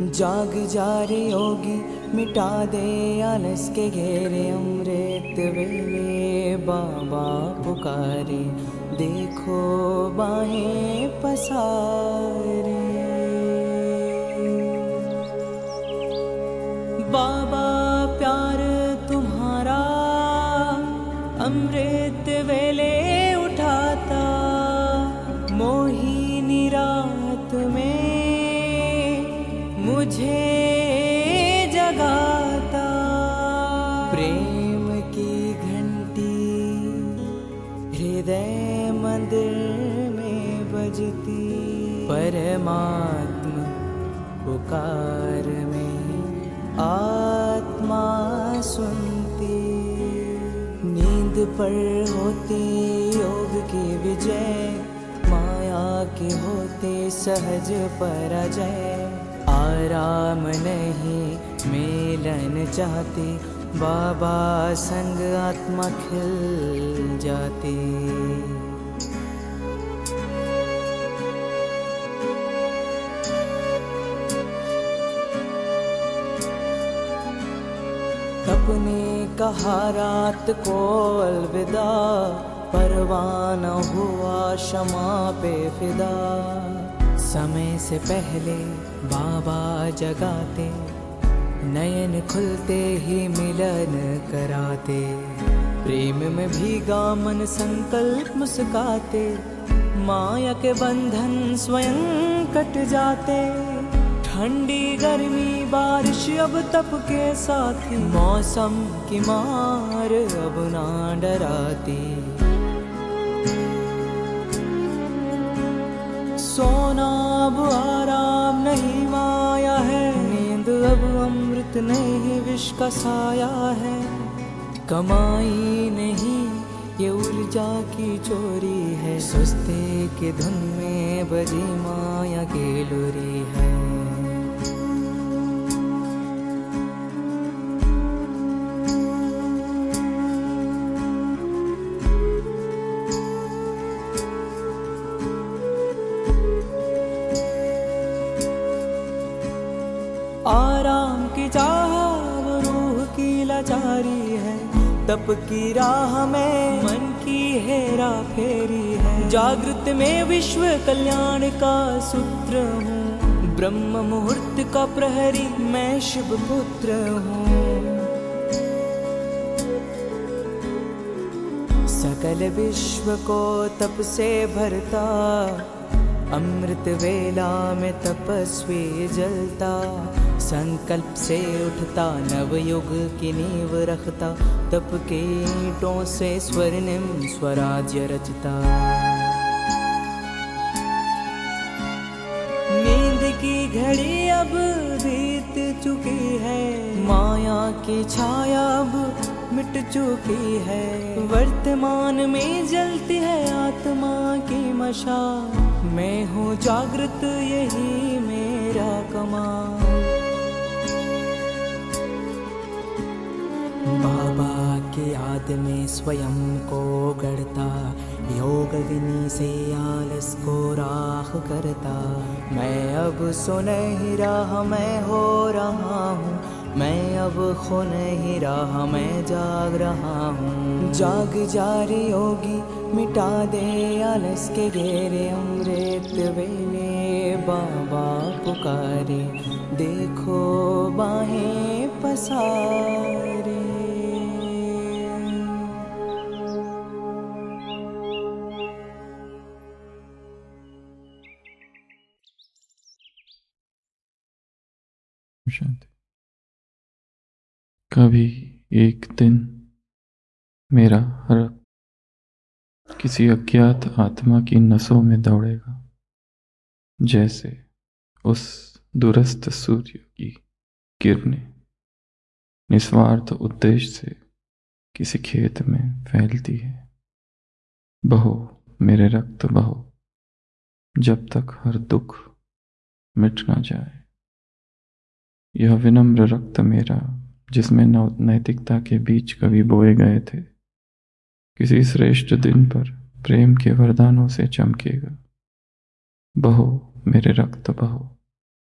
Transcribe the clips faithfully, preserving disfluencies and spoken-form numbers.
जाग जा रे योगी, मिटा दे आलस के घेरे। अमृत वेले बाबा पुकारे, देखो बाहें पसारे। बाबा प्यार तुम्हारा अमृत वेले उठाता, मोहिनी रात में मुझे जगाता। प्रेम की घंटी हृदय मंदिर में बजती, परमात्मा पुकार में आत्मा सुनती। नींद पर होती योग की विजय, माया के होते सहज पराजय। आराम नहीं मिलन चाहती, बाबा संग आत्मा खिल जाती। अपने कहा रात को अलविदा, परवाना हुआ क्षमा पे फिदा। समय से पहले बाबा जगाते, नयन खुलते ही मिलन कराते। प्रेम में भीगा मन संकल्प मुस्काते, माया के बंधन स्वयं कट जाते। ठंडी गर्मी बारिश अब तप के साथी, मौसम की मार अब ना डराती। सोना अब आराम नहीं माया है, नींद अब अमृत नहीं विष का साया है। कमाई नहीं ये ऊर्जा की चोरी है, सुस्ते की धुन में बजी माया की लोरी है। आराम की चाह वो रूह की लाचारी है, तप की राह में मन की हेरा फेरी है। जागृत में विश्व कल्याण का सूत्र हूँ, ब्रह्म मुहूर्त का प्रहरी मैं शिव पुत्र हूँ। सकल विश्व को तप से भरता, अमृत वेला में तपस्वी जलता। संकल्प से उठता नवयुग की नींव रखता, तप के ईंटों से स्वर्णिम स्वराज्य रचता। नींद की घड़ी अब बीत चुकी है, माया की छाया अब मिट चुकी है। वर्तमान में जलती है आत्मा की मशाल, मैं हूँ जागृत यही मेरा कमाल। बाबा की याद में स्वयं को गढ़ता, योग अग्नि से आलस को राख करता। मैं अब सुनहरी राह मैं हो रहा हूँ, मैं अब खो नहीं रहा मैं जाग रहा हूँ। जाग जा रे योगी, मिटा दे आलस के घेरे। अमृत वेले बाबा पुकारे, देखो बाहें पसारे। शांति। कभी एक दिन मेरा रक्त किसी अज्ञात आत्मा की नसों में दौड़ेगा, जैसे उस दूरस्थ सूर्य की किरणें निस्वार्थ उद्देश्य से किसी खेत में फैलती है। बहो मेरे रक्त बहो, जब तक हर दुख मिट ना जाए। यह विनम्र रक्त मेरा, जिसमें नैतिकता के बीज कभी बोए गए थे, किसी श्रेष्ठ दिन पर प्रेम के वरदानों से चमकेगा। बहो मेरे रक्त बहो।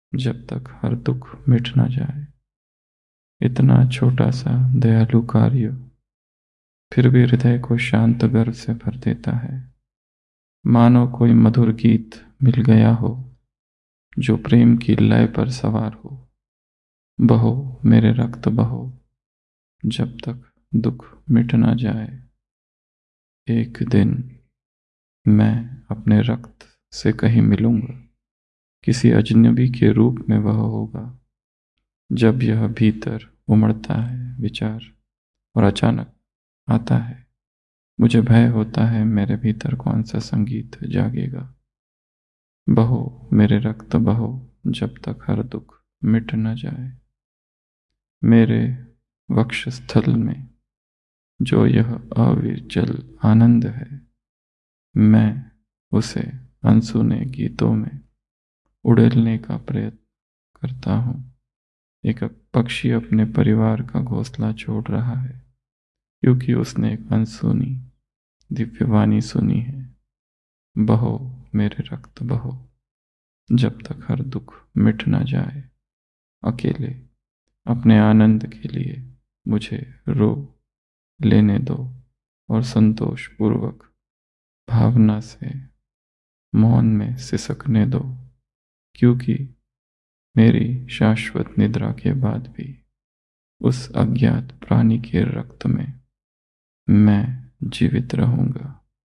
जब तक हर दुख मिट ना जाए। इतना छोटा सा दयालु कार्य फिर भी हृदय को शांत गर्व से भर देता है। मानो कोई मधुर गीत मिल गया हो जो प्रेम की लय पर सवार हो। बहो मेरे रक्त बहो, जब तक दुख मिट ना जाए। एक दिन मैं अपने रक्त से कहीं मिलूंगा, किसी अजनबी के रूप में वह होगा। जब यह भीतर उमड़ता है विचार और अचानक आता है, मुझे भय होता है मेरे भीतर कौन सा संगीत जागेगा। बहो मेरे रक्त बहो, जब तक हर दुख मिट न जाए। मेरे वक्षस्थल में जो यह अविचल आनंद है, मैं उसे अनसुने गीतों में उड़ेलने का प्रयत्न करता हूँ। एक पक्षी अपने परिवार का घोंसला छोड़ रहा है क्योंकि उसने एक अनसुनी दिव्यवाणी सुनी है। बहो मेरे रक्त बहो, जब तक हर दुख मिट ना जाए। अकेले अपने आनंद के लिए मुझे रो लेने दो और संतोष पूर्वक भावना से मौन में सिसकने दो, क्योंकि मेरी शाश्वत निद्रा के बाद भी उस अज्ञात प्राणी के रक्त में मैं जीवित रहूंगा।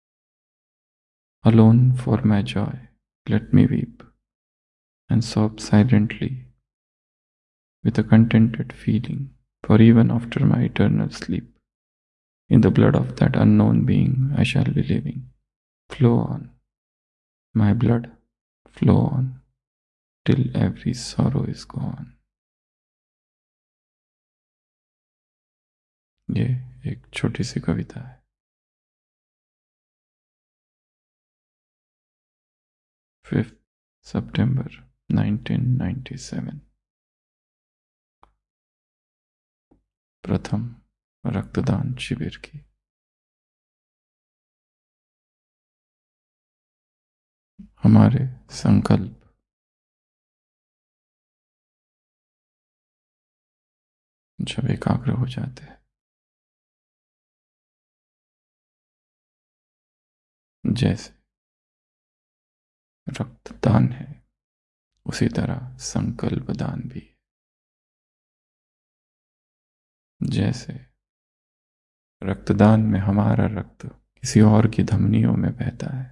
Alone for my joy, let me weep and sob silently with a contented feeling, for even after my eternal sleep, in the blood of that unknown being I shall be living. Flow on, my blood, flow on, till every sorrow is gone. ये एक छोटी सी कविता है। Fifth सितंबर nineteen ninety seven. प्रथम रक्तदान शिविर की। हमारे संकल्प जब एकाग्र हो जाते हैं, जैसे रक्तदान है उसी तरह संकल्प दान भी है। जैसे रक्तदान में हमारा रक्त किसी और की धमनियों में बहता है,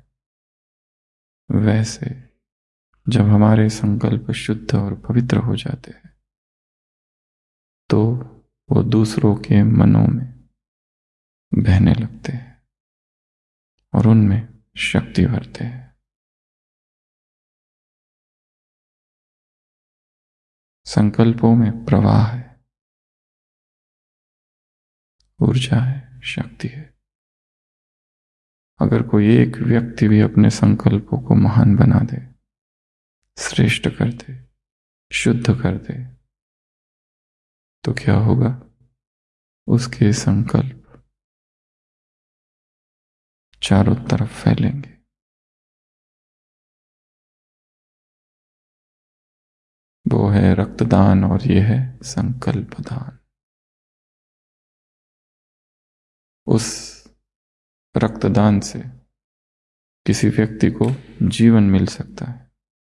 वैसे जब हमारे संकल्प शुद्ध और पवित्र हो जाते हैं तो वो दूसरों के मनों में बहने लगते हैं और उनमें शक्ति भरते हैं। संकल्पों में प्रवाह है, ऊर्जा है, शक्ति है। अगर कोई एक व्यक्ति भी अपने संकल्पों को महान बना दे, श्रेष्ठ कर दे, शुद्ध कर दे, तो क्या होगा? उसके संकल्प चारों तरफ फैलेंगे। वो है रक्तदान और ये है संकल्प दान। उस रक्तदान से किसी व्यक्ति को जीवन मिल सकता है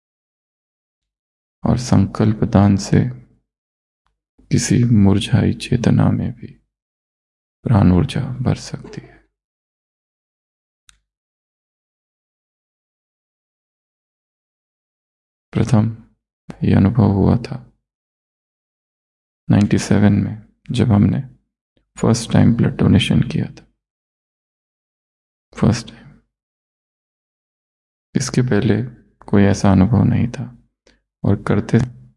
और संकल्प दान से किसी मुरझाई चेतना में भी प्राण ऊर्जा भर सकती है। प्रथम ये अनुभव हुआ था नाइंटी सेवन में, जब हमने फर्स्ट टाइम ब्लड डोनेशन किया था। फर्स्ट टाइम, इसके पहले कोई ऐसा अनुभव नहीं था और करते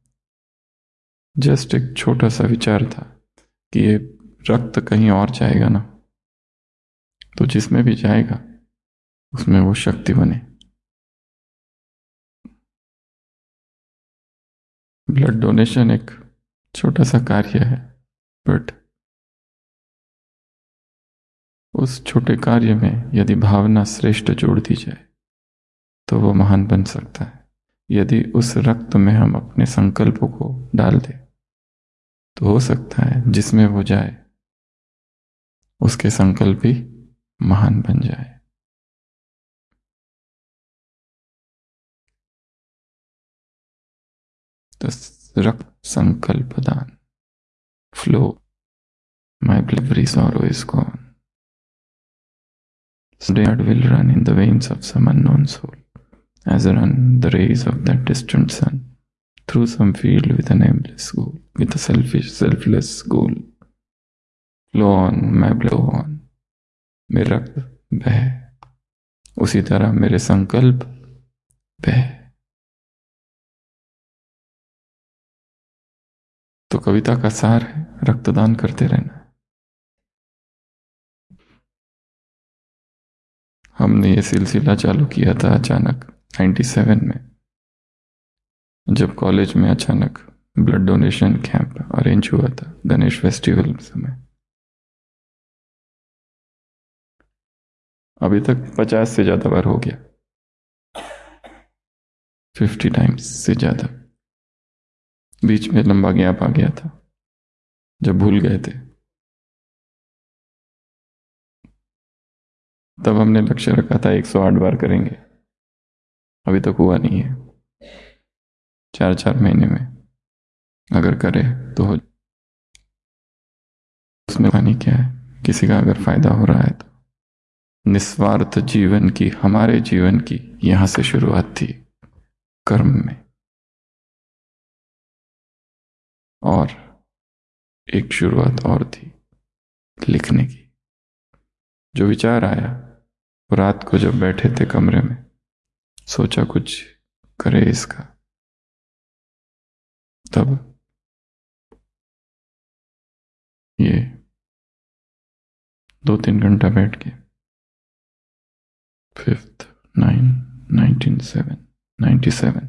जस्ट एक छोटा सा विचार था कि ये रक्त कहीं और जाएगा ना, तो जिसमें भी जाएगा उसमें वो शक्ति बने। ब्लड डोनेशन एक छोटा सा कार्य है, बट उस छोटे कार्य में यदि भावना श्रेष्ठ जोड़ दी जाए तो वो महान बन सकता है। यदि उस रक्त में हम अपने संकल्पों को डाल दें तो हो सकता है जिसमें वो जाए उसके संकल्प भी महान बन जाए। तो रक्त संकल्प दान, flow, my every sorrow is gone. Blood will run in the veins of some unknown soul, as run the rays of that distant sun through some field with an aimless goal, with a selfish, selfless goal. Flow on, my blood, flow on. मेरा रक्त बह, उसी तरह मेरे संकल्प बह। तो कविता का सार है रक्तदान करते रहना। हमने ये सिलसिला चालू किया था अचानक सत्तानवे में, जब कॉलेज में अचानक ब्लड डोनेशन कैंप अरेंज हुआ था गणेश फेस्टिवल समय। अभी तक पचास से ज्यादा बार हो गया, फिफ्टी टाइम्स से ज्यादा। बीच में लंबा गैप आ गया था जब भूल गए थे। तब हमने लक्ष्य रखा था एक सौ आठ बार करेंगे, अभी तक हुआ नहीं है। चार चार महीने में अगर करे तो हो। उसमें कहानी क्या है, किसी का अगर फायदा हो रहा है तो। निस्वार्थ जीवन की, हमारे जीवन की यहां से शुरुआत थी कर्म में, और एक शुरुआत और थी लिखने की। जो विचार आया वो रात को जब बैठे थे कमरे में, सोचा कुछ करे इसका, तब ये दो तीन घंटा बैठ के fifth nine nineteen seven ninety seven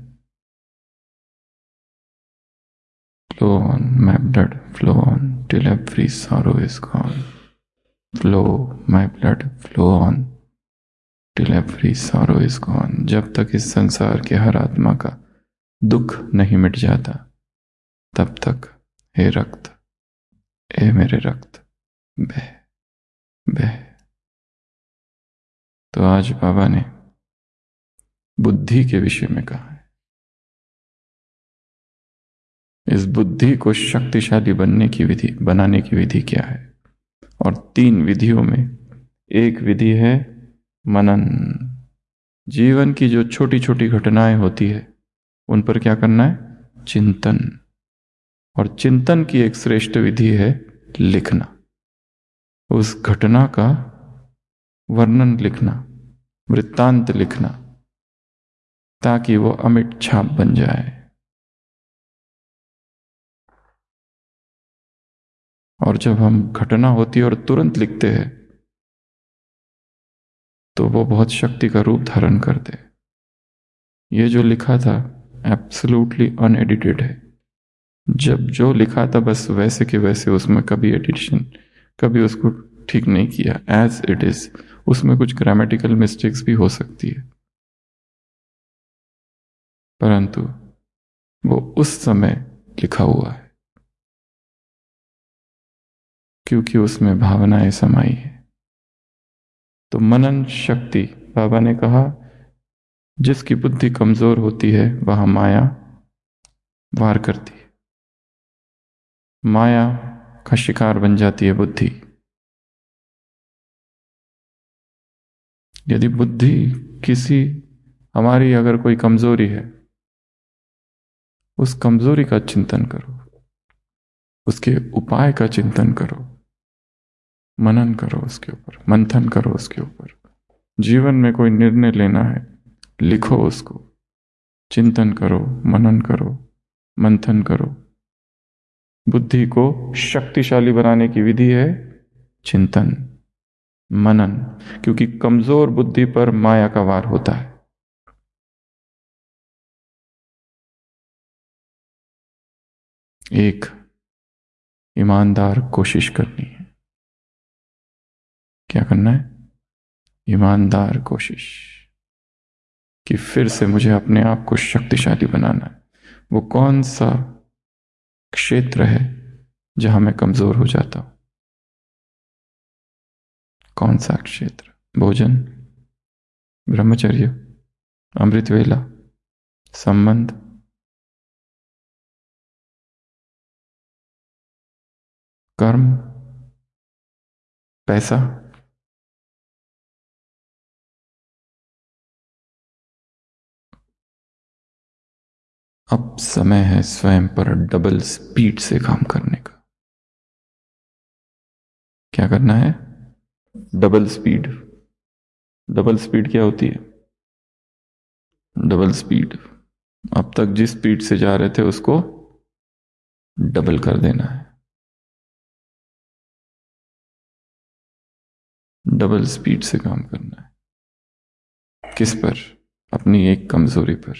flow on my blood flow on till every sorrow is gone, flow my blood flow on till every sorrow is gone. जब तक इस संसार के हर आत्मा का दुख नहीं मिट जाता तब तक हे रक्त, ए मेरे रक्त, बह बह। तो आज बाबा ने बुद्धि के विषय में कहा है। इस बुद्धि को शक्तिशाली बनने की विधि, बनाने की विधि क्या है? और तीन विधियों में एक विधि है मनन। जीवन की जो छोटी छोटी घटनाएं होती है उन पर क्या करना है? चिंतन। और चिंतन की एक श्रेष्ठ विधि है लिखना। उस घटना का वर्णन लिखना, वृत्तांत लिखना, ताकि वो अमिट छाप बन जाए। और जब हम घटना होती है और तुरंत लिखते हैं तो वो बहुत शक्ति का रूप धारण करते। ये जो लिखा था एब्सोल्युटली अनएडिटेड है। जब जो लिखा था बस वैसे के वैसे, उसमें कभी एडिशन, कभी उसको ठीक नहीं किया, एज इट इज। उसमें कुछ ग्रामेटिकल मिस्टेक्स भी हो सकती है, परंतु वो उस समय लिखा हुआ है क्योंकि उसमें भावनाएं समाई है। तो मनन शक्ति, बाबा ने कहा जिसकी बुद्धि कमजोर होती है वहां माया वार करती है, माया का शिकार बन जाती है बुद्धि। यदि बुद्धि किसी, हमारी अगर कोई कमजोरी है, उस कमजोरी का चिंतन करो, उसके उपाय का चिंतन करो, मनन करो उसके ऊपर, मंथन करो उसके ऊपर। जीवन में कोई निर्णय लेना है, लिखो उसको, चिंतन करो, मनन करो, मंथन करो। बुद्धि को शक्तिशाली बनाने की विधि है चिंतन, मनन, क्योंकि कमजोर बुद्धि पर माया का वार होता है। एक ईमानदार कोशिश करनी है। क्या करना है? ईमानदार कोशिश। कि फिर से मुझे अपने आप को शक्तिशाली बनाना है। वो कौन सा क्षेत्र है जहां मैं कमजोर हो जाता हूं? कौन सा क्षेत्र? भोजन, ब्रह्मचर्य, अमृत वेला, संबंध, कर्म, पैसा? अब समय है स्वयं पर डबल स्पीड से काम करने का। क्या करना है? Double speed. डबल स्पीड क्या होती है? डबल स्पीड, अब तक जिस स्पीड से जा रहे थे उसको डबल कर देना है। डबल स्पीड से काम करना है। किस पर? अपनी एक कमजोरी पर।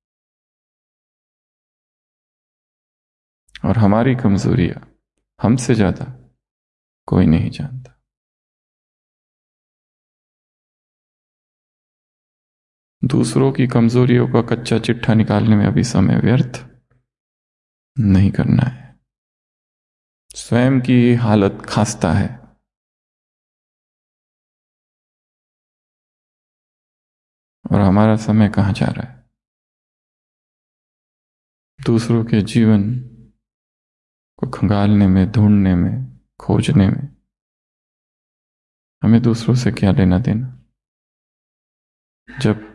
और हमारी कमजोरियां हमसे ज्यादा कोई नहीं जानता। दूसरों की कमजोरियों का कच्चा चिट्ठा निकालने में अभी समय व्यर्थ नहीं करना है। स्वयं की हालत खास्ता है, और हमारा समय कहां जा रहा है? दूसरों के जीवन को खंगालने में, ढूंढने में, खोजने में। हमें दूसरों से क्या लेना देना, जब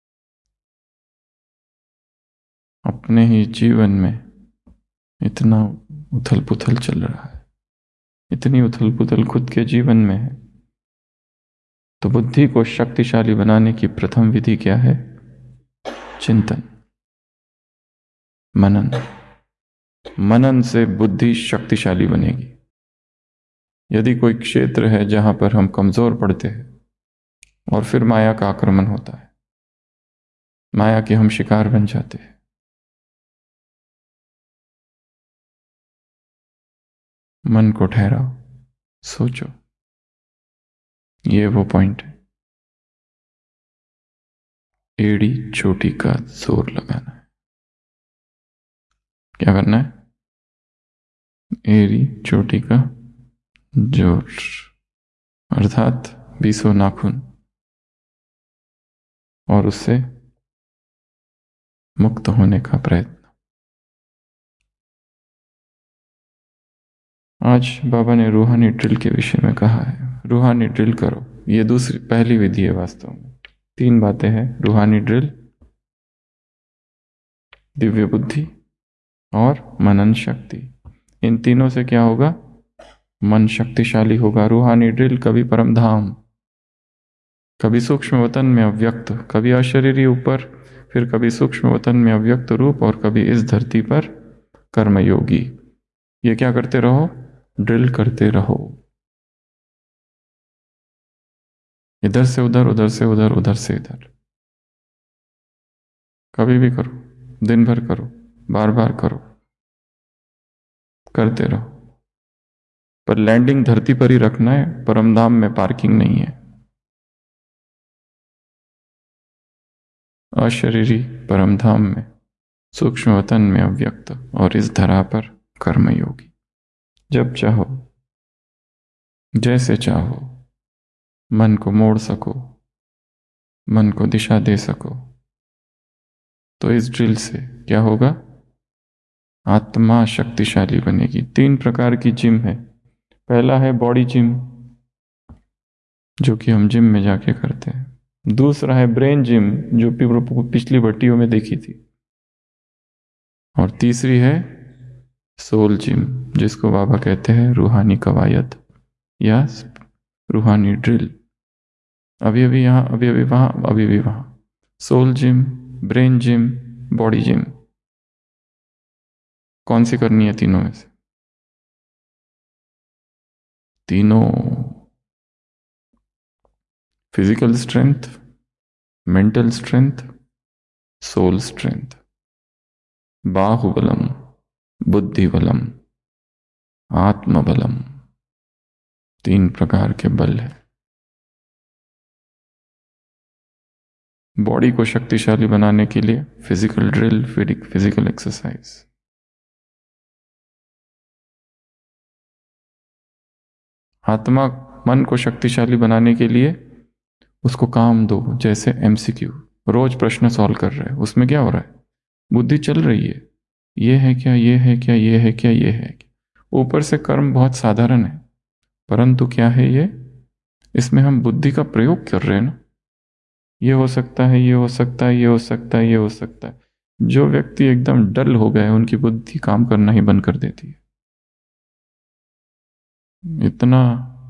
अपने ही जीवन में इतना उथल पुथल चल रहा है, इतनी उथल पुथल खुद के जीवन में है। तो बुद्धि को शक्तिशाली बनाने की प्रथम विधि क्या है? चिंतन, मनन। मनन से बुद्धि शक्तिशाली बनेगी। यदि कोई क्षेत्र है जहां पर हम कमजोर पड़ते हैं और फिर माया का आक्रमण होता है, माया के हम शिकार बन जाते हैं, मन को ठहराओ, सोचो। ये वो पॉइंट है, एड़ी चोटी का जोर लगाना है। क्या करना है? एड़ी चोटी का जोर, अर्थात बीसों नाखून, और उससे मुक्त होने का प्रयत्न। आज बाबा ने रूहानी ड्रिल के विषय में कहा है, रूहानी ड्रिल करो। ये दूसरी पहली विधि है वास्तव में। तीन बातें हैं, रूहानी ड्रिल, दिव्य बुद्धि और मनन शक्ति। इन तीनों से क्या होगा? मन शक्तिशाली होगा। रूहानी ड्रिल कभी परम धाम, कभी सूक्ष्म वतन में अव्यक्त, कभी अशरीरी ऊपर, फिर कभी सूक्ष्म वतन में अव्यक्त रूप, और कभी इस धरती पर कर्मयोगी। ये क्या करते रहो? ड्रिल करते रहो। इधर से उधर, उधर से उधर, उधर से इधर, कभी भी करो, दिन भर करो, बार बार करो, करते रहो। पर लैंडिंग धरती पर ही रखना है, परमधाम में पार्किंग नहीं है। अशरीरी परमधाम में, सूक्ष्म वतन में अव्यक्त, और इस धरा पर कर्मयोगी। जब चाहो, जैसे चाहो, मन को मोड़ सको, मन को दिशा दे सको। तो इस ड्रिल से क्या होगा? आत्मा शक्तिशाली बनेगी। तीन प्रकार की जिम है। पहला है बॉडी जिम, जो कि हम जिम में जाके करते हैं। दूसरा है ब्रेन जिम, जो पिछली भट्टियों में देखी थी। और तीसरी है सोल जिम, जिसको बाबा कहते हैं रूहानी कवायद या रूहानी ड्रिल। अभी अभी यहां, अभी अभी वहां, अभी अभी वहां। Soul gym, brain gym, body gym. कौन सी करनी है तीनों में से? तीनों। Physical strength, mental strength, soul strength. बाहुबलम, बुद्धिबलम, आत्मबलम। तीन प्रकार के बल है। बॉडी को शक्तिशाली बनाने के लिए फिजिकल ड्रिल, फिजिकल एक्सरसाइज। आत्मा मन को शक्तिशाली बनाने के लिए उसको काम दो, जैसे एमसीक्यू, रोज प्रश्न सॉल्व कर रहे हैं। उसमें क्या हो रहा है? बुद्धि चल रही है, ये है क्या, ये है क्या, ये है क्या, ये है क्या। ऊपर से कर्म बहुत साधारण है, परंतु क्या है ये? इसमें हम बुद्धि का प्रयोग कर रहे हैं ना। ये हो सकता है, ये हो सकता है, ये हो सकता है, ये हो सकता है। जो व्यक्ति एकदम डल हो गए, उनकी बुद्धि काम करना ही बंद कर देती है। इतना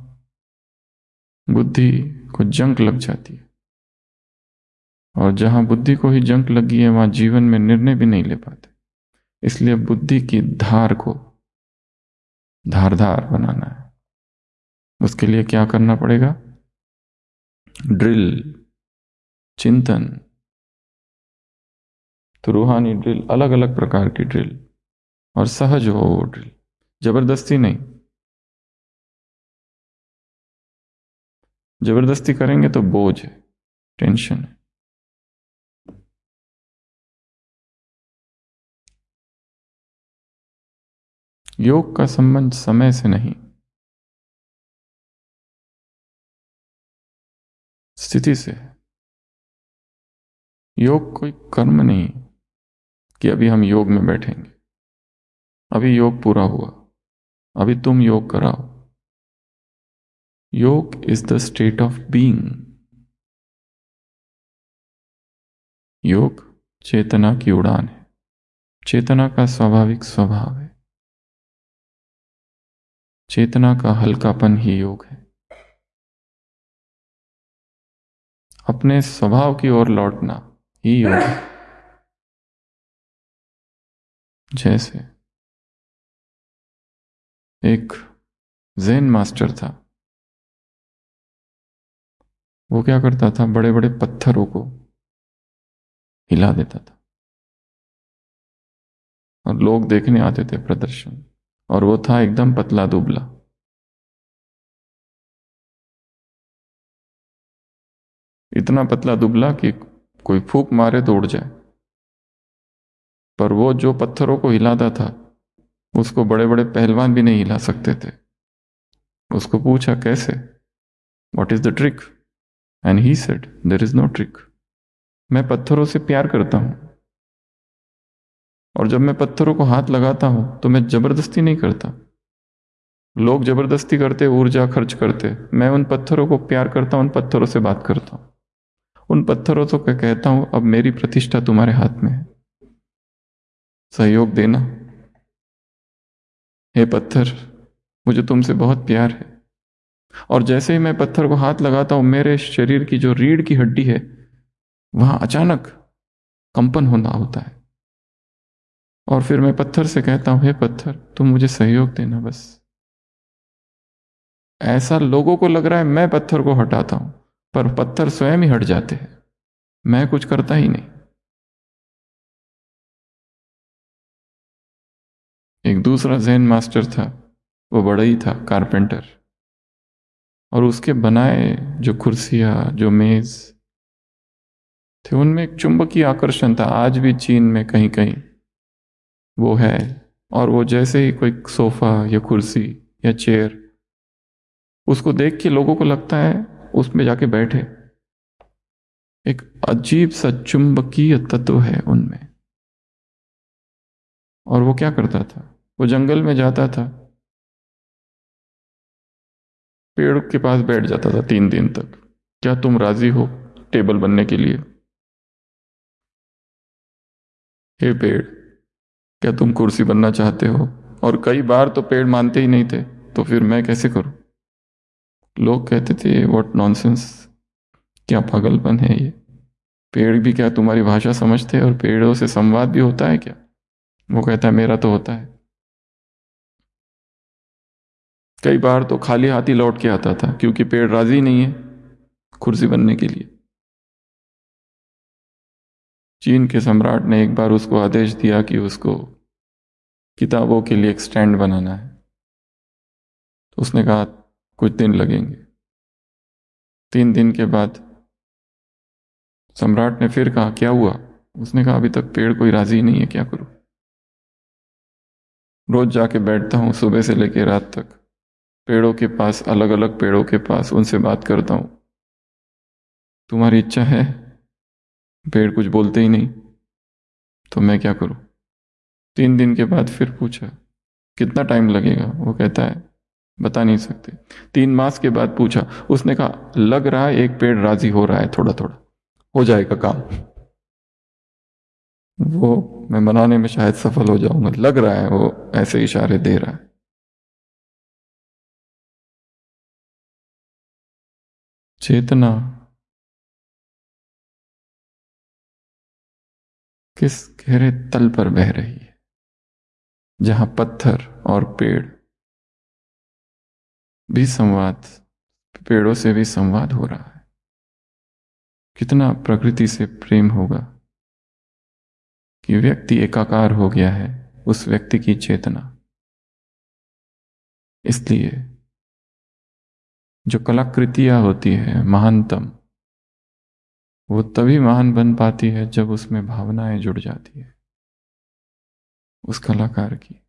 बुद्धि को जंक लग जाती है, और जहां बुद्धि को ही जंक लगी है वहां जीवन में निर्णय भी नहीं ले पाते। इसलिए बुद्धि की धार को धारदार बनाना है। उसके लिए क्या करना पड़ेगा? ड्रिल, चिंतन। तो रूहानी ड्रिल, अलग अलग प्रकार की ड्रिल, और सहज हो वो ड्रिल, जबरदस्ती नहीं। जबरदस्ती करेंगे तो बोझ है, टेंशन है। योग का संबंध समय से नहीं, स्थिति से है। योग कोई कर्म नहीं कि अभी हम योग में बैठेंगे, अभी योग पूरा हुआ, अभी तुम योग कराओ। Yoga is the state of being. Yoga चेतना की उड़ान है, चेतना का स्वाभाविक स्वभाव है, चेतना का हल्कापन ही योग है। अपने स्वभाव की ओर लौटना ही योग है। जैसे एक ज़ेन मास्टर था, वो क्या करता था? बड़े बड़े पत्थरों को हिला देता था, और लोग देखने आते थे प्रदर्शन, और वो था एकदम पतला दुबला। इतना पतला दुबला कि कोई फूंक मारे तो उड़ जाए। पर वो जो पत्थरों को हिलाता था, उसको बड़े बड़े पहलवान भी नहीं हिला सकते थे। उसको पूछा कैसे, what is the trick? And he said there is no trick. मैं पत्थरों से प्यार करता हूं, और जब मैं पत्थरों को हाथ लगाता हूं तो मैं जबरदस्ती नहीं करता। लोग जबरदस्ती करते, ऊर्जा खर्च करते, मैं उन पत्थरों को प्यार करता हूं, उन पत्थरों से बात करता हूं, उन पत्थरों को कहता हूं अब मेरी प्रतिष्ठा तुम्हारे हाथ में है, सहयोग देना। हे पत्थर, मुझे तुमसे बहुत प्यार है। और जैसे ही मैं पत्थर को हाथ लगाता हूं, मेरे शरीर की जो रीढ़ की हड्डी है वहां अचानक कंपन होना होता है, और फिर मैं पत्थर से कहता हूं हे पत्थर, तुम मुझे सहयोग देना बस। ऐसा लोगों को लग रहा है मैं पत्थर को हटाता हूं, पर पत्थर स्वयं ही हट जाते हैं, मैं कुछ करता ही नहीं। एक दूसरा ज़ेन मास्टर था, वो बड़ा ही था, कारपेंटर, और उसके बनाए जो कुर्सियां, जो मेज थे, उनमें एक चुंबकीय आकर्षण था। आज भी चीन में कहीं कहीं वो है। और वो जैसे ही कोई सोफा या कुर्सी या चेयर, उसको देख के लोगों को लगता है उसमें जाके बैठे। एक अजीब सा चुंबकीय तत्व है उनमें। और वो क्या करता था? वो जंगल में जाता था, पेड़ के पास बैठ जाता था तीन दिन तक। क्या तुम राजी हो टेबल बनने के लिए? हे पेड़, क्या तुम कुर्सी बनना चाहते हो? और कई बार तो पेड़ मानते ही नहीं थे, तो फिर मैं कैसे करूं? लोग कहते थे व्हाट नॉनसेंस, क्या पागलपन है ये। पेड़ भी क्या तुम्हारी भाषा समझते हैं? और पेड़ों से संवाद भी होता है क्या? वो कहता है मेरा तो होता है। कई बार तो खाली हाथ ही लौट के आता था, क्योंकि पेड़ राजी नहीं है कुर्सी बनने के लिए। चीन के सम्राट ने एक बार उसको आदेश दिया कि उसको किताबों के लिए एक स्टैंड बनाना है। तो उसने कहा कुछ दिन लगेंगे। तीन दिन के बाद सम्राट ने फिर कहा, क्या हुआ? उसने कहा, अभी तक पेड़ कोई राजी नहीं है, क्या करूं? रोज जाके बैठता हूं सुबह से लेकर रात तक पेड़ों के पास, अलग अलग पेड़ों के पास, उनसे बात करता हूं। तुम्हारी इच्छा है? पेड़ कुछ बोलते ही नहीं, तो मैं क्या करूं? तीन दिन के बाद फिर पूछा, कितना टाइम लगेगा? वो कहता है, बता नहीं सकते। तीन मास के बाद पूछा, उसने कहा, लग रहा है एक पेड़ राजी हो रहा है, थोड़ा थोड़ा हो जाएगा काम। वो मैं बनाने में शायद सफल हो जाऊंगा, लग रहा है वो ऐसे इशारे दे रहा है। चेतना किस गहरे तल पर बह रही है, जहां पत्थर और पेड़ भी संवाद, पेड़ों से भी संवाद हो रहा है। कितना प्रकृति से प्रेम होगा कि व्यक्ति एकाकार हो गया है, उस व्यक्ति की चेतना। इसलिए जो कलाकृतियां होती है महानतम, वो तभी महान बन पाती है जब उसमें भावनाएं जुड़ जाती है उस कलाकार की।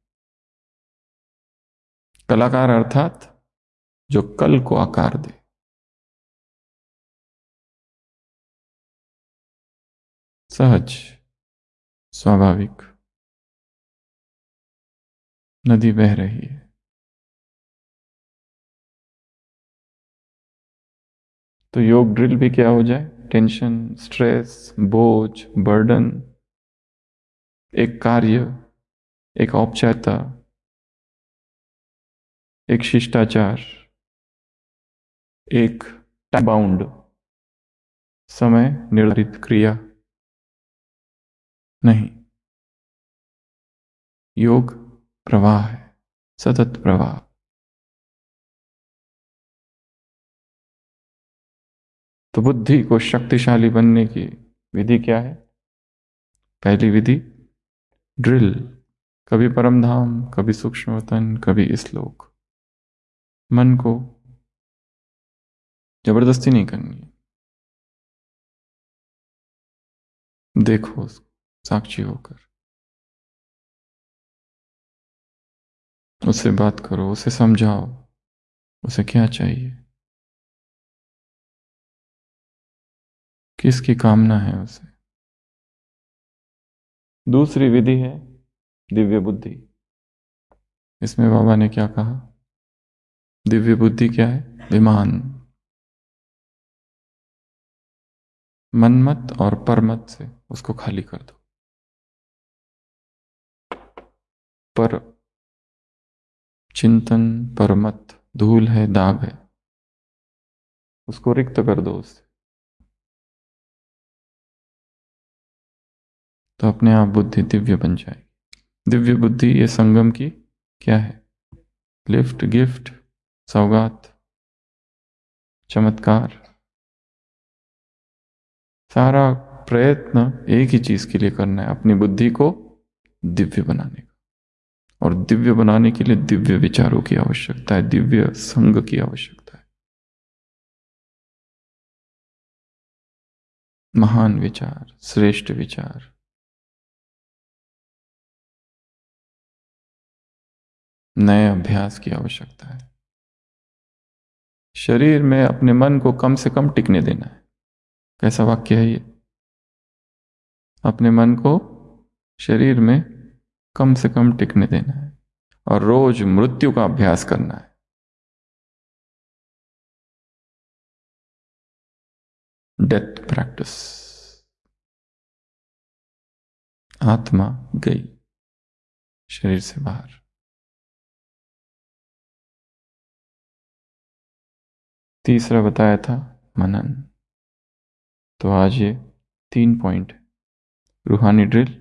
कलाकार अर्थात जो कल को आकार दे। सहज, स्वाभाविक नदी बह रही है, तो योग ड्रिल भी क्या हो जाए? टेंशन, स्ट्रेस, बोझ, बर्डन, एक कार्य, एक औपचारिकता, एक शिष्टाचार, एक टाइम बाउंड, समय निर्धारित क्रिया नहीं। योग प्रवाह है, सतत प्रवाह। तो बुद्धि को शक्तिशाली बनने की विधि क्या है? पहली विधि ड्रिल, कभी परम धाम, कभी सूक्ष्मतन, कभी श्लोक। मन को जबरदस्ती नहीं करनी है, देखो उसको साक्षी होकर, उससे बात करो, उसे समझाओ उसे क्या चाहिए, किसकी कामना है उसे। दूसरी विधि है दिव्य बुद्धि। इसमें बाबा ने क्या कहा? दिव्य बुद्धि क्या है? विमान। मनमत और परमत से उसको खाली कर दो। पर चिंतन, परमत धूल है, दाग है, उसको रिक्त कर दो उससे, तो अपने आप बुद्धि दिव्य बन जाएगी। दिव्य बुद्धि ये संगम की क्या है? लिफ्ट, गिफ्ट, सौगात, चमत्कार। सारा प्रयत्न एक ही चीज के लिए करना है, अपनी बुद्धि को दिव्य बनाने का। और दिव्य बनाने के लिए दिव्य विचारों की आवश्यकता है, दिव्य संग की आवश्यकता है। महान विचार, श्रेष्ठ विचार, नए अभ्यास की आवश्यकता है। शरीर में अपने मन को कम से कम टिकने देना है। कैसा वाक्य है ये? अपने मन को शरीर में कम से कम टिकने देना है और रोज मृत्यु का अभ्यास करना है। Death practice. आत्मा गई शरीर से बाहर। तीसरा बताया था मनन। तो आज ये तीन पॉइंट, रूहानी ड्रिल,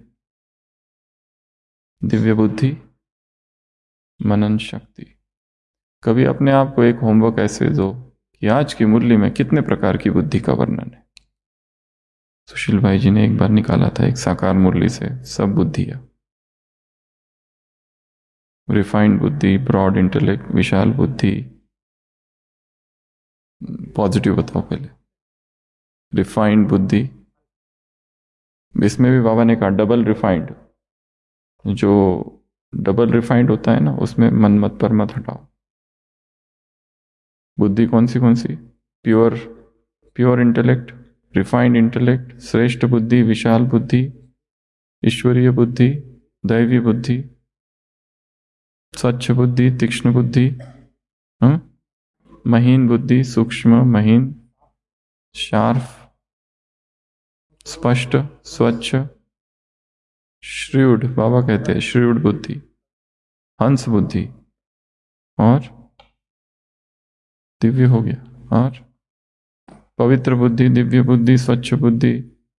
दिव्य बुद्धि, मनन शक्ति। कभी अपने आप को एक होमवर्क ऐसे दो कि आज की मुरली में कितने प्रकार की बुद्धि का वर्णन है। सुशील भाई जी ने एक बार निकाला था एक साकार मुरली से सब बुद्धियां। रिफाइंड बुद्धि, ब्रॉड इंटेलेक्ट, विशाल बुद्धि। पॉजिटिव बताओ पहले। रिफाइंड बुद्धि, इसमें भी बाबा ने कहा डबल रिफाइंड, जो डबल रिफाइंड होता है ना, उसमें मन मत पर मत हटाओ। बुद्धि कौन सी कौन सी? Pure pure intellect, refined intellect, श्रेष्ठ बुद्धि, विशाल बुद्धि, ईश्वरीय बुद्धि, दैवी बुद्धि, स्वच्छ बुद्धि, तीक्ष्ण बुद्धि, हाँ? महीन बुद्धि, सूक्ष्म, महीन, शार्प, स्पष्ट, स्वच्छ, श्रूड, बाबा कहते हैं श्रूड बुद्धि, हंस बुद्धि, और दिव्य हो गया, और पवित्र बुद्धि, दिव्य बुद्धि, स्वच्छ बुद्धि,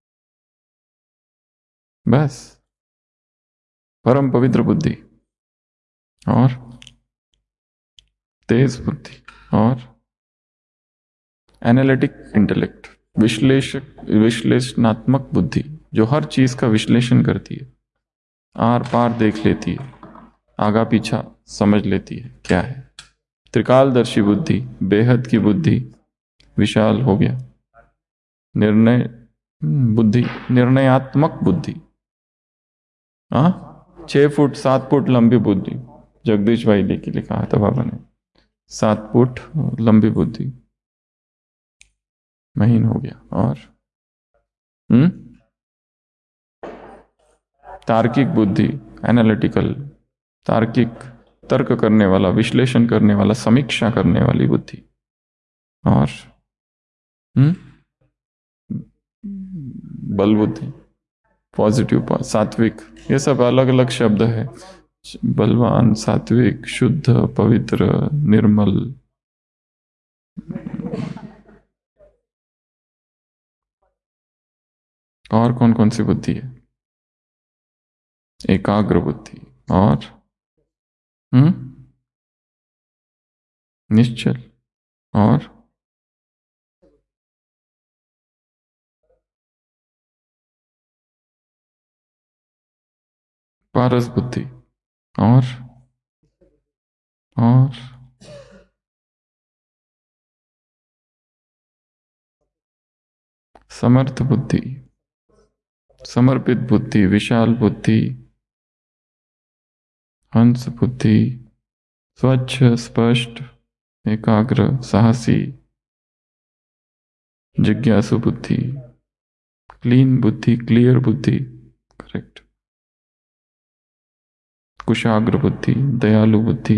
बस परम पवित्र बुद्धि, और तेज बुद्धि, और एनालिटिक इंटेलेक्ट, विश्लेषक विश्लेषणात्मक बुद्धि, जो हर चीज का विश्लेषण करती है, आर पार देख लेती है, आगा पीछा समझ लेती है क्या है। त्रिकालदर्शी बुद्धि, बेहद की बुद्धि, विशाल हो गया। निर्णय बुद्धि, निर्णयात्मक बुद्धि, हाँ, छह फुट सात फुट लंबी बुद्धि, जगदीश भाई लेके लिखा था बाबा ने, सात फुट लंबी बुद्धि, महीन हो गया। और हम्म तार्किक बुद्धि, एनालिटिकल, तार्किक, तर्क करने वाला, विश्लेषण करने वाला, समीक्षा करने वाली बुद्धि। और हम्म बल बुद्धि, पॉजिटिव, सात्विक, ये सब अलग अलग शब्द है। बलवान, सात्विक, शुद्ध, पवित्र, निर्मल, और कौन कौन सी बुद्धि है? एकाग्र बुद्धि, और हम्म निश्चल, और पारस बुद्धि, और और समर्थ बुद्धि, समर्पित बुद्धि, विशाल बुद्धि, हंस बुद्धि, स्वच्छ, स्पष्ट, एकाग्र, साहसी, जिज्ञासु बुद्धि, क्लीन बुद्धि, क्लियर बुद्धि, करेक्ट, कुशाग्र बुद्धि, दयालु बुद्धि,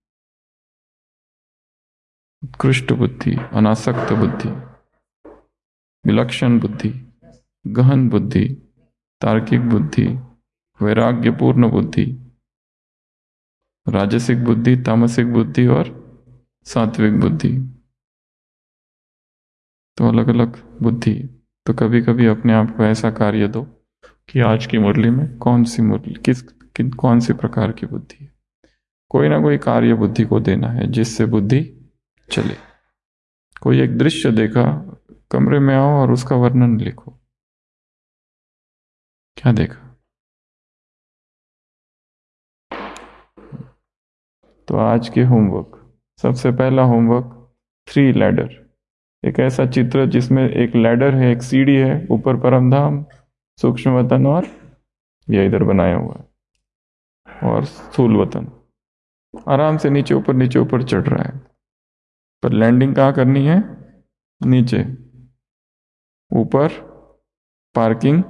उत्कृष्ट बुद्धि, अनासक्त बुद्धि, विलक्षण बुद्धि, गहन बुद्धि, तार्किक बुद्धि, वैराग्यपूर्ण बुद्धि, राजसिक बुद्धि, तामसिक बुद्धि, और सात्विक बुद्धि। तो अलग अलग बुद्धि। तो कभी कभी अपने आप को ऐसा कार्य दो कि आज की मुरली में कौन सी मुरली, किस किन कौन सी प्रकार की बुद्धि है, कोई ना कोई कार्य बुद्धि को देना है जिससे बुद्धि चले। कोई एक दृश्य देखा, कमरे में आओ और उसका वर्णन लिखो, क्या देखा। तो आज के होमवर्क, सबसे पहला होमवर्क, थ्री लैडर, एक ऐसा चित्र जिसमें एक लैडर है, एक सीढ़ी है, ऊपर परमधाम, सूक्ष्म वतन, और यह इधर बनाया हुआ है, और स्थूल वतन आराम से नीचे ऊपर नीचे ऊपर चढ़ रहा है, पर लैंडिंग कहाँ करनी है? नीचे। ऊपर पार्किंग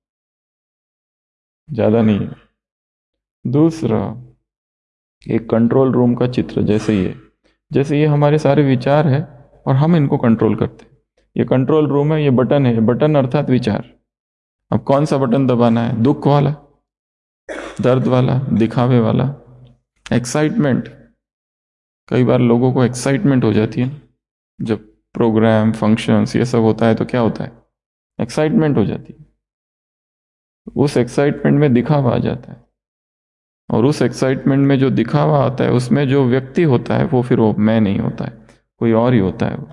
ज्यादा नहीं है। दूसरा, एक कंट्रोल रूम का चित्र, जैसे ये जैसे ये हमारे सारे विचार है और हम इनको कंट्रोल करते हैं। ये कंट्रोल रूम है, ये बटन है, बटन अर्थात विचार। अब कौन सा बटन दबाना है? दुख वाला, दर्द वाला, दिखावे वाला, एक्साइटमेंट। कई बार लोगों को एक्साइटमेंट हो जाती है, जब प्रोग्राम फंक्शंस ये सब होता है तो क्या होता है? एक्साइटमेंट हो जाती है। उस एक्साइटमेंट में दिखावा आ जाता है, और उस एक्साइटमेंट में जो दिखावा आता है उसमें जो व्यक्ति होता है वो फिर वो मैं नहीं होता है, कोई और ही होता है वो।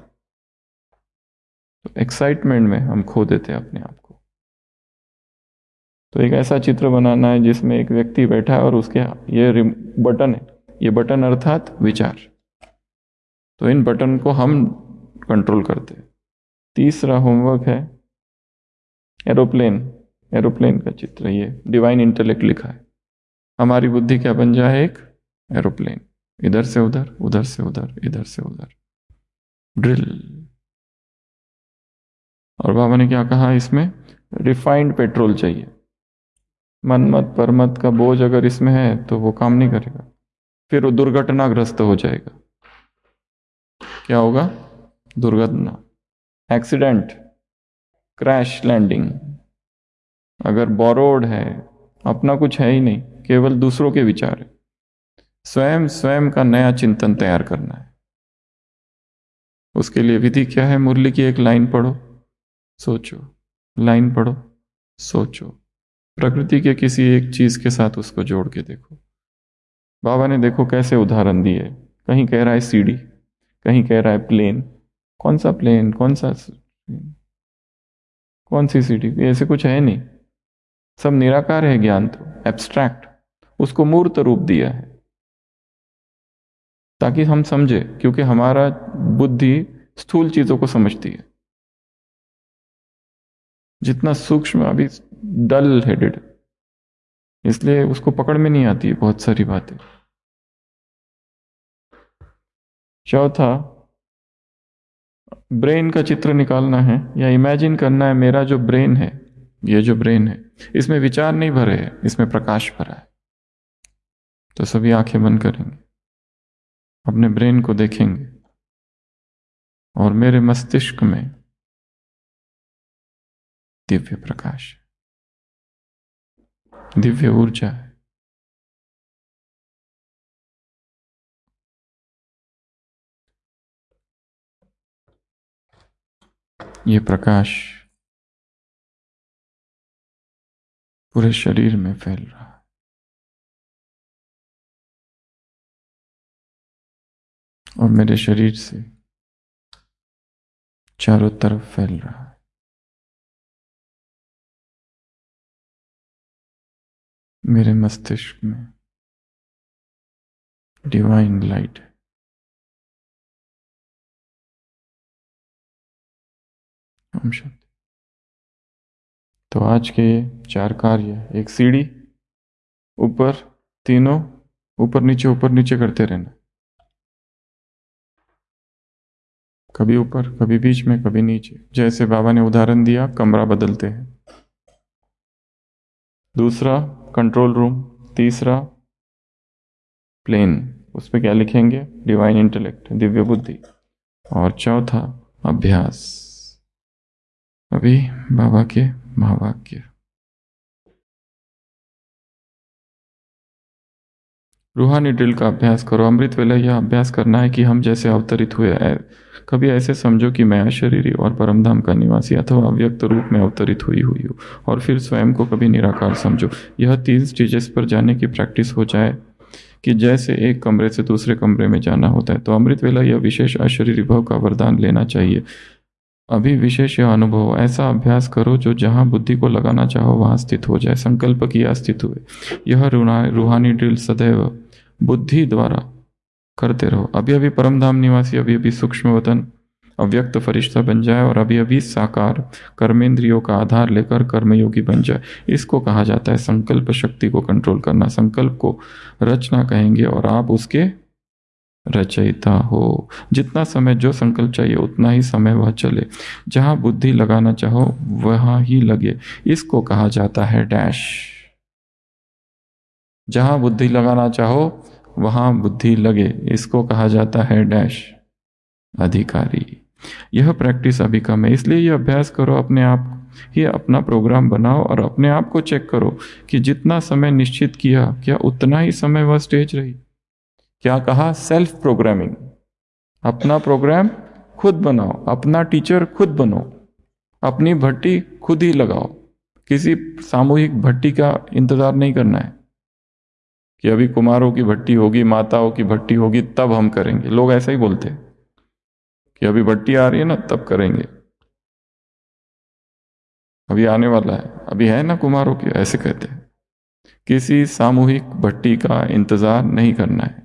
तो एक्साइटमेंट में हम खो देते हैं अपने आप को। तो एक ऐसा चित्र बनाना है जिसमें एक व्यक्ति बैठा है और उसके ये बटन है, ये बटन अर्थात विचार। तो इन बटन को हम कंट्रोल करते हैं। तीसरा होमवर्क है एरोप्लेन। एरोप्लेन का चित्र, ये डिवाइन इंटेलेक्ट लिखा है। हमारी बुद्धि क्या बन जाए? एक एरोप्लेन, इधर से उधर, उधर से उधर, इधर से उधर, ड्रिल। और बाबा ने क्या कहा इसमें? रिफाइंड पेट्रोल चाहिए। मनमत परमत का बोझ अगर इसमें है तो वो काम नहीं करेगा, फिर वो दुर्घटनाग्रस्त हो जाएगा। क्या होगा? दुर्घटना, एक्सीडेंट, क्रैश लैंडिंग। अगर बोरोड है, अपना कुछ है ही नहीं, केवल दूसरों के विचार है, स्वयं स्वयं का नया चिंतन तैयार करना है। उसके लिए विधि क्या है? मुरली की एक लाइन पढ़ो, सोचो, लाइन पढ़ो, सोचो, प्रकृति के किसी एक चीज के साथ उसको जोड़ के देखो। बाबा ने देखो कैसे उदाहरण दिए, कहीं कह रहा है सीढ़ी, कहीं कह रहा है प्लेन। कौन सा प्लेन, कौन सा, कौन सी सीढ़ी? ऐसे कुछ है नहीं, सब निराकार है ज्ञान, तो एब्स्ट्रैक्ट, उसको मूर्त रूप दिया है ताकि हम समझे, क्योंकि हमारा बुद्धि स्थूल चीजों को समझती है, जितना सूक्ष्म अभी डल हेडेड, इसलिए उसको पकड़ में नहीं आती है बहुत सारी बातें। चौथा, ब्रेन का चित्र निकालना है या इमेजिन करना है, मेरा जो ब्रेन है, ये जो ब्रेन है, इसमें विचार नहीं भरे हैं, इसमें प्रकाश भरा है। तो सभी आंखें बंद करेंगे, अपने ब्रेन को देखेंगे, और मेरे मस्तिष्क में दिव्य प्रकाश है, दिव्य ऊर्जा है। ये प्रकाश पूरे शरीर में फैल रहा है, और मेरे शरीर से चारों तरफ फैल रहा है। मेरे मस्तिष्क में डिवाइन लाइट है। ओम शांति। तो आज के ये चार कार्य, एक सीढ़ी, ऊपर तीनों, ऊपर नीचे ऊपर नीचे करते रहना, कभी ऊपर, कभी बीच में, कभी नीचे, जैसे बाबा ने उदाहरण दिया, कमरा बदलते हैं। दूसरा कंट्रोल रूम, तीसरा प्लेन, उस पर क्या लिखेंगे? डिवाइन इंटेलेक्ट, दिव्य बुद्धि। और चौथा अभ्यास, अभी बाबा के महावाक्य। रूहानी ड्रिल का अभ्यास करो। अमृत वेला यह अभ्यास करना है कि हम जैसे अवतरित हुए हैं, कभी ऐसे समझो कि मैं अशरीरी और परमधाम का निवासी अथवा अव्यक्त रूप में अवतरित हुई हुई हूँ, और फिर स्वयं को कभी निराकार समझो। यह तीन स्टेजेस पर जाने की प्रैक्टिस हो जाए कि जैसे एक कमरे से दूसरे कमरे में जाना होता है। तो अमृत वेला यह विशेष अशरीरी भव का वरदान लेना चाहिए। अभी विशेष यह अनुभव, ऐसा अभ्यास करो जो जहाँ बुद्धि को लगाना चाहो वहाँ स्थित हो जाए, संकल्प किया स्थित हुए। यह रूहानी ड्रिल सदैव बुद्धि द्वारा करते रहो। अभी अभी परमधाम निवासी, अभी अभी सूक्ष्म वतन अव्यक्त फरिश्ता बन जाए, और अभी अभी साकार कर्मेंद्रियों का आधार लेकर कर्मयोगी बन जाए। इसको कहा जाता है संकल्प शक्ति को कंट्रोल करना। संकल्प को रचना कहेंगे, और आप उसके रचयिता हो। जितना समय जो संकल्प चाहिए उतना ही समय वह चले, जहां बुद्धि लगाना चाहो वहां ही लगे। इसको कहा जाता है डैश। जहां बुद्धि लगाना चाहो वहां बुद्धि लगे, इसको कहा जाता है डैश, अधिकारी। यह प्रैक्टिस अभी कम है, इसलिए यह अभ्यास करो। अपने आप ही अपना प्रोग्राम बनाओ और अपने आप को चेक करो कि जितना समय निश्चित किया, क्या उतना ही समय वह स्टेज रही। क्या कहा? Self programming. अपना प्रोग्राम खुद बनाओ, अपना टीचर खुद बनो, अपनी भट्टी खुद ही लगाओ। किसी सामूहिक भट्टी का इंतजार नहीं करना है कि अभी कुमारों की भट्टी होगी, माताओं की भट्टी होगी, तब हम करेंगे। लोग ऐसा ही बोलते हैं कि अभी भट्टी आ रही है ना, तब करेंगे, अभी आने वाला है, अभी है ना कुमारों की, ऐसे कहते हैं। किसी सामूहिक भट्टी का इंतजार नहीं करना है,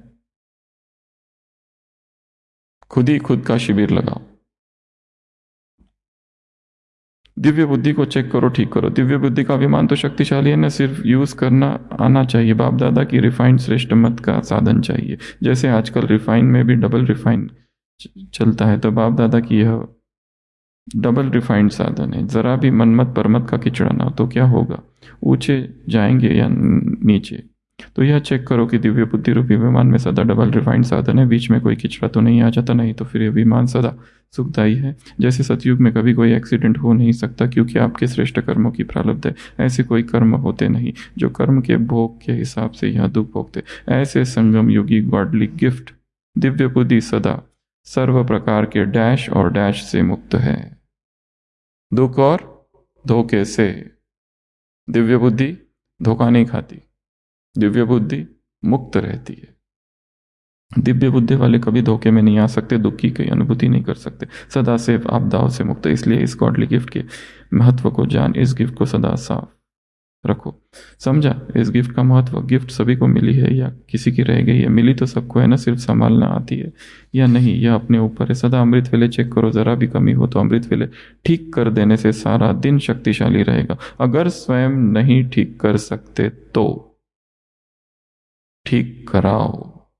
खुद ही खुद का शिविर लगाओ। दिव्य बुद्धि को चेक करो, ठीक करो। दिव्य बुद्धि का अभिमान तो शक्तिशाली है ना, सिर्फ यूज करना आना चाहिए। बाप दादा की रिफाइंड श्रेष्ठ मत का साधन चाहिए। जैसे आजकल रिफाइन में भी डबल रिफाइन चलता है, तो बाप दादा की यह डबल रिफाइंड साधन है। जरा भी मनमत परमत का किचड़ा ना, तो क्या होगा, ऊंचे जाएंगे या नीचे। तो यह चेक करो कि दिव्य बुद्धि रूपी विमान में सदा डबल रिफाइंड साधन है, बीच में कोई किचड़ा तो नहीं आ जाता, नहीं तो फिर यह विमान सदा सुखदायी है। जैसे सतयुग में कभी कोई एक्सीडेंट हो नहीं सकता, क्योंकि आपके श्रेष्ठ कर्मों की प्रारब्ध है। ऐसे कोई कर्म होते नहीं जो कर्म के भोग के हिसाब से यह दुख भोगते। ऐसे संगम युगी गॉडली गिफ्ट दिव्य बुद्धि सदा सर्व प्रकार के डैश और डैश से मुक्त है, दुख और धोखे से। दिव्य बुद्धि धोखा नहीं खाती, दिव्य बुद्धि मुक्त रहती है। दिव्य बुद्धि वाले कभी धोखे में नहीं आ सकते, दुख की कोई अनुभूति नहीं कर सकते, सदा से आपदाओं से मुक्त। इसलिए इस गॉडली गिफ्ट के महत्व को जान, इस गिफ्ट को सदा साफ रखो। समझा इस गिफ्ट का महत्व? गिफ्ट सभी को मिली है या किसी की रह गई है? मिली तो सबको है ना, सिर्फ संभालना आती है या नहीं, यह अपने ऊपर है। सदा अमृत वेले चेक करो, जरा भी कमी हो तो अमृत वेले ठीक कर देने से सारा दिन शक्तिशाली रहेगा। अगर स्वयं नहीं ठीक कर सकते तो ठीक कराओ।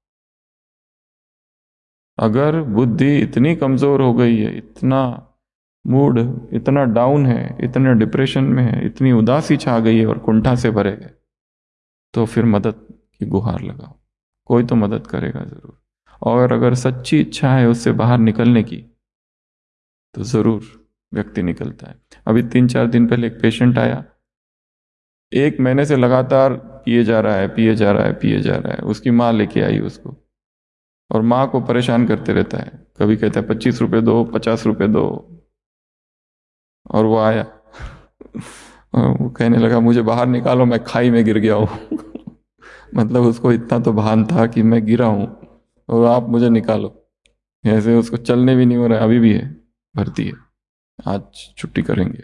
अगर बुद्धि इतनी कमजोर हो गई है, इतना मूड इतना डाउन है, इतने डिप्रेशन में है, इतनी उदासी छा गई है और कुंठा से भरे गए, तो फिर मदद की गुहार लगाओ, कोई तो मदद करेगा जरूर। और अगर सच्ची इच्छा है उससे बाहर निकलने की, तो जरूर व्यक्ति निकलता है। अभी तीन चार दिन पहले एक पेशेंट आया, एक महीने से लगातार पिए जा रहा है पिए जा रहा है पिए जा रहा है। उसकी माँ लेके आई उसको, और माँ को परेशान करते रहता है, कभी कहता है पच्चीस रुपए दो, पचास रुपए दो। और वो आया और वो कहने लगा मुझे बाहर निकालो, मैं खाई में गिर गया हूँ मतलब उसको इतना तो भान था कि मैं गिरा हूँ और आप मुझे निकालो। ऐसे उसको चलने भी नहीं हो रहा है, अभी भी है, भर्ती है, आज छुट्टी करेंगे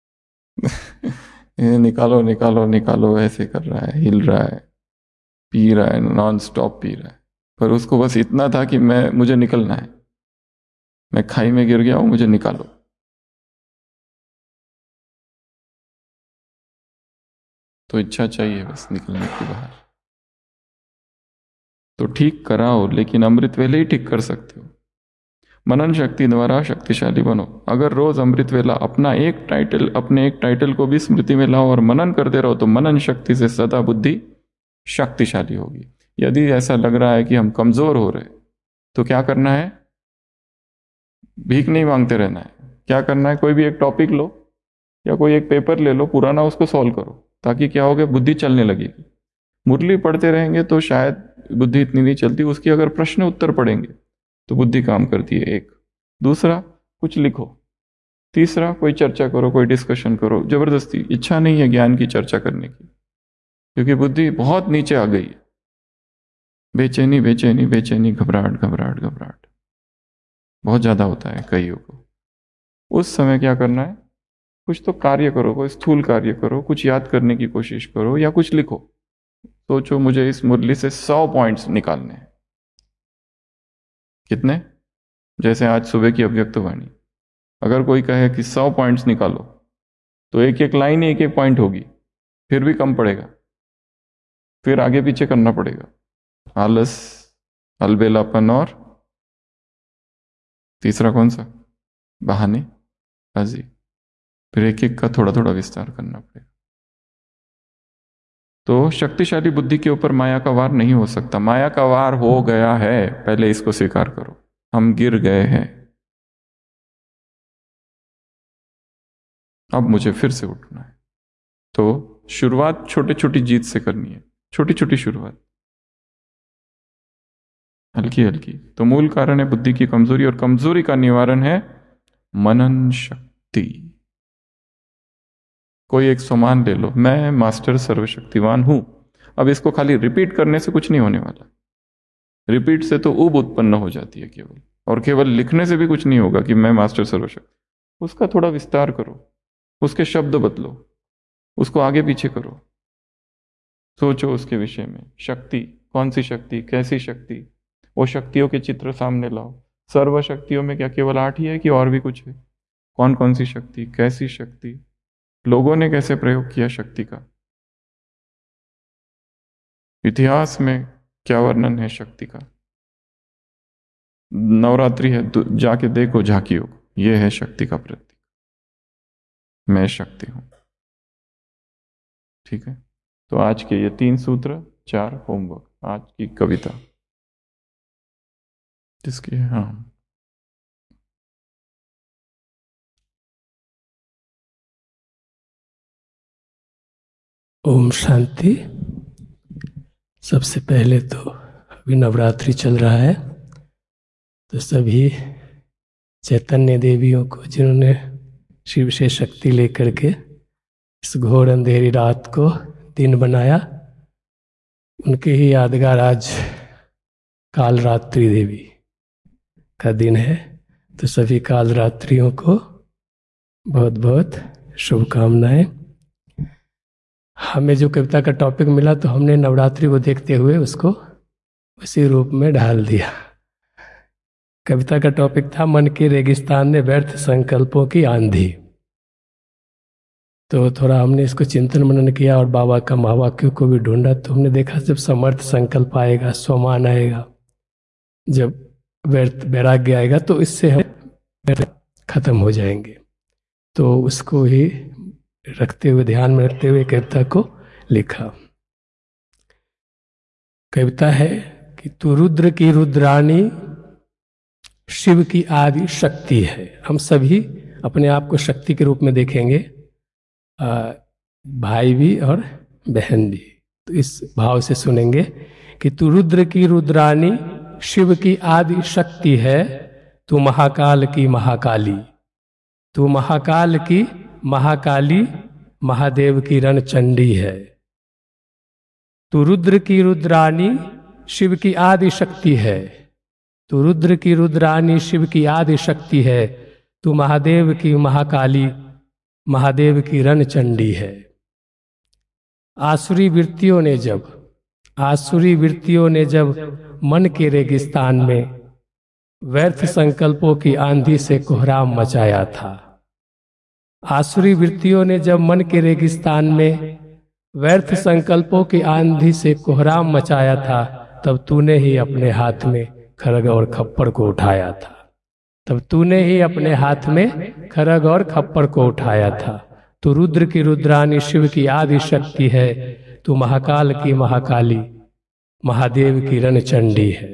ये निकालो निकालो निकालो, ऐसे कर रहा है, हिल रहा है, पी रहा है, नॉन स्टॉप पी रहा है। पर उसको बस इतना था कि मैं मुझे निकलना है, मैं खाई में गिर गया हूं, मुझे निकालो। तो इच्छा चाहिए बस निकलने की बाहर। तो ठीक कराओ, लेकिन अमृत वेले ही ठीक कर सकते हो। मनन शक्ति द्वारा शक्तिशाली बनो। अगर रोज अमृत वेला अपना एक टाइटल अपने एक टाइटल को भी स्मृति में लाओ और मनन करते रहो, तो मनन शक्ति से सदा बुद्धि शक्तिशाली होगी। यदि ऐसा लग रहा है कि हम कमजोर हो रहे, तो क्या करना है? भीख नहीं मांगते रहना है। क्या करना है? कोई भी एक टॉपिक लो या कोई एक पेपर ले लो पुराना, उसको सॉल्व करो, ताकि क्या होगा, बुद्धि चलने लगेगी। मुरली पढ़ते रहेंगे तो शायद बुद्धि इतनी नहीं चलती, उसकी अगर प्रश्न उत्तर पढ़ेंगे तो बुद्धि काम करती है। एक दूसरा, कुछ लिखो। तीसरा, कोई चर्चा करो, कोई डिस्कशन करो। जबरदस्ती इच्छा नहीं है ज्ञान की चर्चा करने की, क्योंकि बुद्धि बहुत नीचे आ गई है। बेचैनी बेचैनी बेचैनी, घबराहट घबराहट घबराहट बहुत ज्यादा होता है कईयों को। उस समय क्या करना है? कुछ तो कार्य करो, कोई स्थूल कार्य करो, कुछ याद करने की कोशिश करो या कुछ लिखो। सोचो मुझे इस मुरली से सौ पॉइंट्स निकालने हैं। कितने? जैसे आज सुबह की अव्यक्त वाणी, अगर कोई कहे कि सौ पॉइंट्स निकालो, तो एक एक लाइन एक एक पॉइंट होगी, फिर भी कम पड़ेगा, फिर आगे पीछे करना पड़ेगा। आलस, अलबेलापन, और तीसरा कौन सा? बहाने बाजी। फिर एक एक का थोड़ा थोड़ा विस्तार करना पड़ेगा। तो शक्तिशाली बुद्धि के ऊपर माया का वार नहीं हो सकता। माया का वार हो गया है, पहले इसको स्वीकार करो। हम गिर गए हैं, अब मुझे फिर से उठना है। तो शुरुआत छोटी छोटी जीत से करनी है, छोटी छोटी शुरुआत, हल्की हल्की। तो मूल कारण है बुद्धि की कमजोरी, और कमजोरी का निवारण है मनन शक्ति। कोई एक सामान ले लो, मैं मास्टर सर्वशक्तिवान हूं। अब इसको खाली रिपीट करने से कुछ नहीं होने वाला। रिपीट से तो ऊब उत्पन्न हो जाती है केवल, और केवल लिखने से भी कुछ नहीं होगा कि मैं मास्टर सर्वशक्ति। उसका थोड़ा विस्तार करो, उसके शब्द बदलो, उसको आगे पीछे करो, सोचो उसके विषय में। शक्ति, कौन सी शक्ति, कैसी शक्ति, वो शक्तियों के चित्र सामने लाओ। सर्व शक्तियों में क्या केवल आठ ही है कि और भी कुछ है? कौन कौन सी शक्ति, कैसी शक्ति, लोगों ने कैसे प्रयोग किया शक्ति का, इतिहास में क्या वर्णन है शक्ति का। नवरात्रि है तो जाके देखो झांकियों को, ये है शक्ति का प्रतीक, मैं शक्ति हूं। ठीक है, तो आज के ये तीन सूत्र, चार होमवर्क, आज की कविता जिसकी है, हाँ, ओम शांति। सबसे पहले तो अभी नवरात्रि चल रहा है, तो सभी चैतन्य देवियों को जिन्होंने शिव से शक्ति लेकर के इस घोर अंधेरी रात को दिन बनाया, उनके ही यादगार आज काल रात्रि देवी का दिन है। तो सभी काल रात्रियों को बहुत बहुत शुभकामनाएं। हमें जो कविता का टॉपिक मिला तो हमने नवरात्रि को देखते हुए उसको उसी रूप में ढाल दिया। कविता का टॉपिक था मन के रेगिस्तान में व्यर्थ संकल्पों की आंधी। तो थोड़ा हमने इसको चिंतन मनन किया और बाबा का महावाक्यों को भी ढूंढा, तो हमने देखा जब समर्थ संकल्प आएगा, स्वमान आएगा, जब व्यर्थ वैराग्य आएगा, तो इससे हम खत्म हो जाएंगे। तो उसको ही रखते हुए, ध्यान में रखते हुए कविता को लिखा। कविता है कि तू रुद्र की रुद्राणी, शिव की आदि शक्ति है। हम सभी अपने आप को शक्ति के रूप में देखेंगे, आ, भाई भी और बहन भी। तो इस भाव से सुनेंगे कि तू रुद्र की रुद्राणी, शिव की आदि शक्ति है, तू महाकाल की महाकाली, तू महाकाल की महाकाली, महादेव की रणचंडी है। तू रुद्र की रुद्राणी, शिव की आदि शक्ति है, तू रुद्र की रुद्राणी, शिव की आदि शक्ति है, तू महादेव की महाकाली, महादेव की रणचंडी है। आसुरी वृत्तियों ने जब आसुरी वृत्तियों ने जब मन के रेगिस्तान में व्यर्थ संकल्पों की आंधी से कोहराम मचाया था, आसुरी वृत्तियों ने जब मन के रेगिस्तान में व्यर्थ संकल्पों की आंधी से कोहराम मचाया था, तब तूने ही अपने हाथ में खड्ग और खप्पर को उठाया था। तब तूने ही अपने हाथ में खड्ग और खप्पर को उठाया था। तू रुद्र की रुद्राणी, शिव की आदि शक्ति है, तू महाकाल की महाकाली, महादेव की रणचंडी है।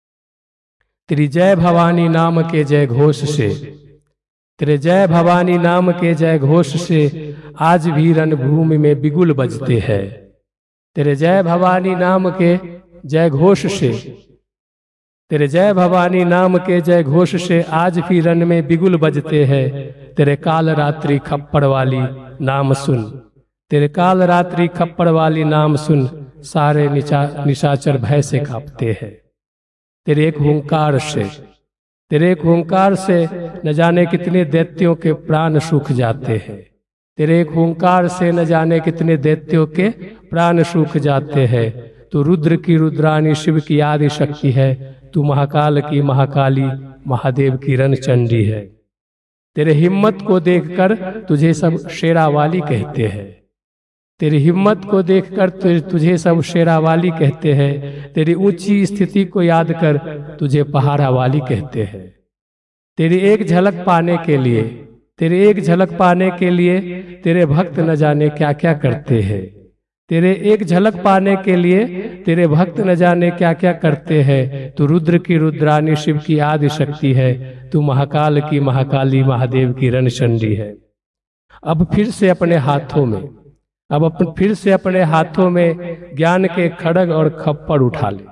तेरी जय भवानी नाम के जय घोष से, तेरे जय भवानी नाम के जय घोष से आज भी रणभूमि में बिगुल बजते हैं। तेरे जय भवानी नाम के जय घोष से, तेरे जय भवानी नाम के जय घोष से आज भी रण में बिगुल बजते हैं। तेरे काल रात्रि खप्पड़ वाली नाम सुन, तेरे काल रात्रि खप्पड़ वाली नाम सुन, सारे निशा निशाचर भय से कांपते हैं। तेरे एक हुंकार से, तेरे एक हुंकार से न जाने कितने दैत्यों के प्राण सूख जाते हैं। तेरे एक हुंकार से न जाने कितने दैत्यों के प्राण सूख जाते हैं। तू रुद्र की रुद्राणी, शिव की आदि शक्ति है, तू महाकाल की महाकाली, महादेव की रणचंडी है। तेरे हिम्मत को देखकर तुझे सब शेरावाली कहते हैं। तेरी हिम्मत को देखकर तुझे सब शेरावाली कहते हैं। तेरी ऊंची स्थिति को याद कर तुझे पहाड़ा वाली कहते हैं। तेरी एक झलक पाने के लिए, तेरी एक झलक पाने के लिए तेरे भक्त न जाने क्या क्या करते हैं। तेरे एक झलक पाने के लिए तेरे भक्त न जाने क्या क्या करते हैं। तू रुद्र की रुद्राणी, शिव की आदि शक्ति है, तू महाकाल की महाकाली, महादेव की रणचंडी है। अब फिर से अपने हाथों में अब अपन फिर से अपने हाथों में ज्ञान के खड्ग और खप्पर उठा ले।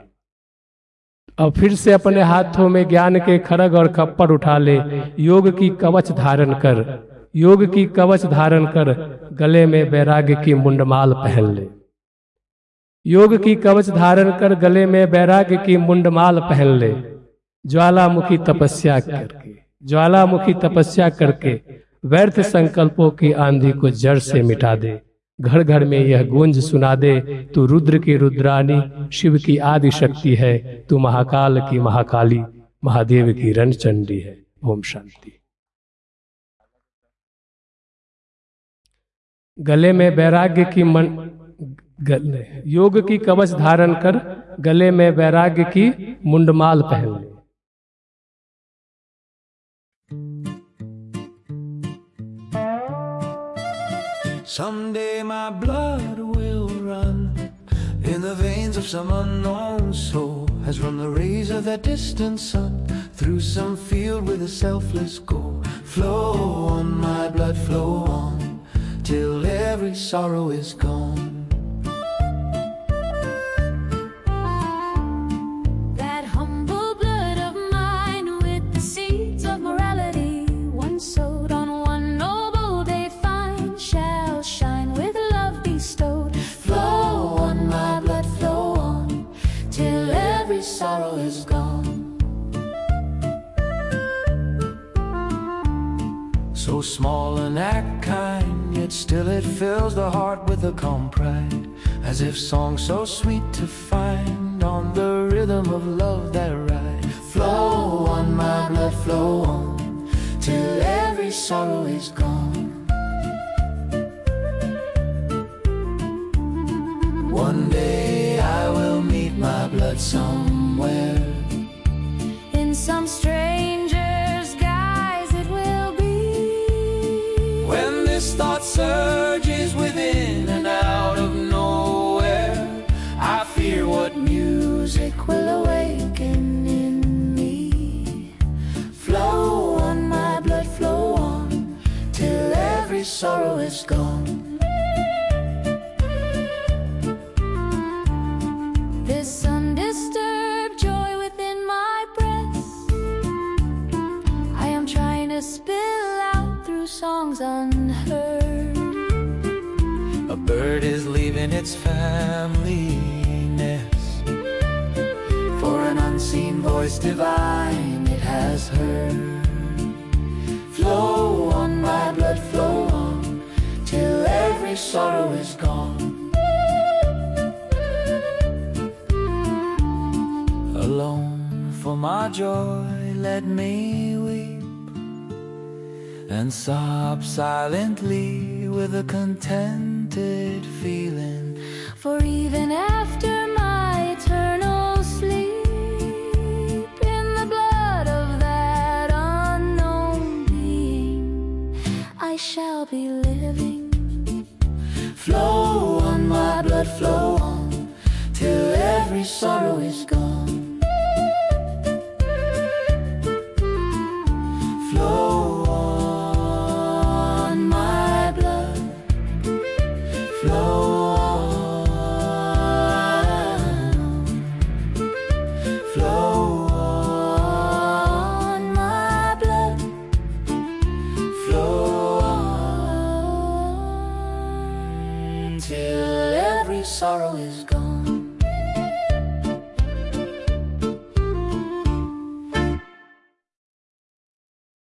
अब फिर से अपने हाथों में ज्ञान के खड्ग और खप्पर उठा ले। योग की कवच धारण कर, योग की कवच धारण कर, गले में वैराग्य की मुंडमाल पहन ले। योग की कवच धारण कर, गले में वैराग्य की मुंडमाल पहन ले। ज्वालामुखी तपस्या करके, ज्वालामुखी तपस्या करके व्यर्थ संकल्पों की आंधी को जड़ से मिटा दे। घर घर में यह गूंज सुना दे, तू रुद्र की रुद्राणी, शिव की आदि शक्ति है, तू महाकाल की महाकाली, महादेव की रणचंडी है। ओम शांति। गले में वैराग्य की मन गले योग की कवच धारण कर गले में वैराग्य की मुंडमाल पहन ले। Someday my blood will run in the veins of some unknown soul, as from the rays of that distant sun, through some field with a selfless goal. Flow on, my blood, flow on, till every sorrow is gone. That humble blood of mine, with the seeds of morality, once sowed on one noble day fine, shall shine with love bestowed. Flow on, my blood, flow on, till every sorrow is gone. So small and act kind, yet still it fills the heart with a calm pride, as if song so sweet to find on the rhythm of love that ride. Flow on, my blood, flow on, till every sorrow is gone. One day I will meet my blood somewhere, In some stranger's guise it will be. when this thought surges within and out of nowhere, I fear what music will awaken in me. Flow on, my blood, flow on, till every sorrow is gone. This undisturbed joy within my breast, I am trying to spill out through songs unheard. A bird is leaving its family nest, for an unseen voice divine it has heard. Flow on, my blood, flow on, till every sorrow is gone. Alone for my joy let me weep, and sob silently with a contented feeling. For even after my eternal sleep, in the blood of that unknown being, I shall be living. Flow on, my blood, flow on, till every sorrow is gone. Flow on, my blood, flow on, flow On my blood, flow on, till every sorrow is gone.